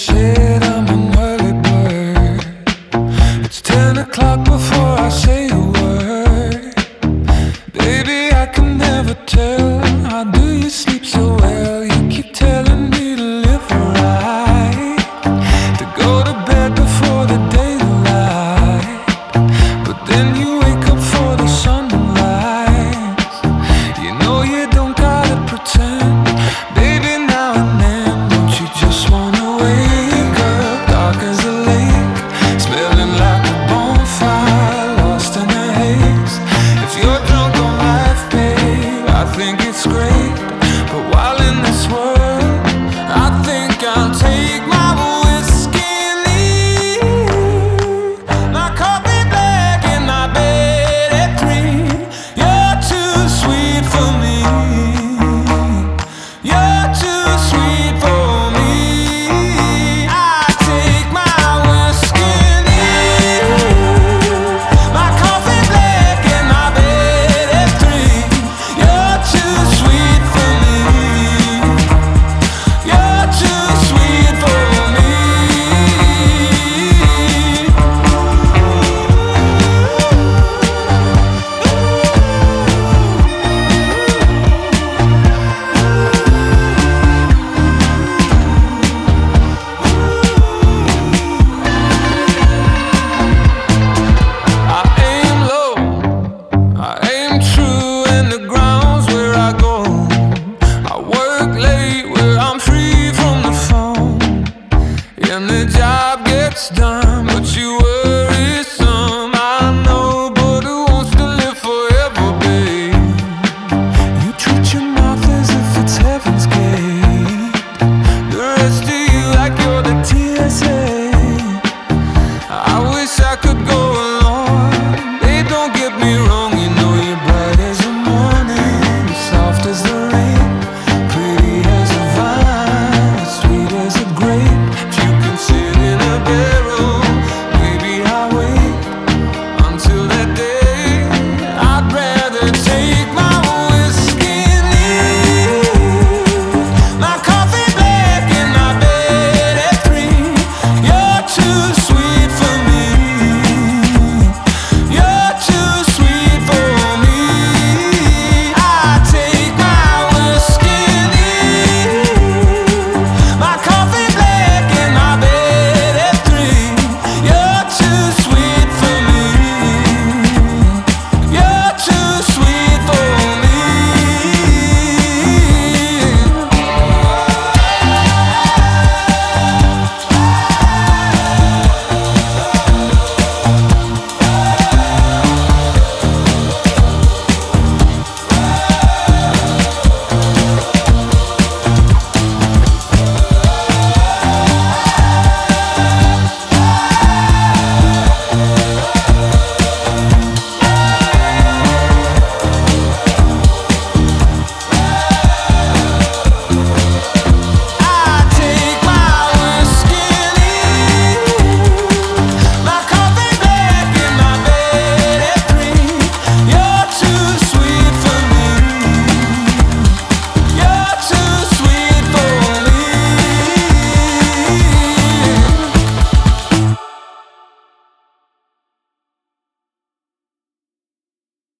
said I'm an early bird. It's 10 o'clock before I say a word. Baby, I can never tell. How do you sleep so well? You keep telling me to live right, to go to bed before the daylight, but then you wake up for the sunrise. You know you don't gotta pretend. Baby, now and then, don't you just wanna wake up dark as a lake, smelling like a bonfire, lost in the haze? If you're drunk on life, babe, I think it's great.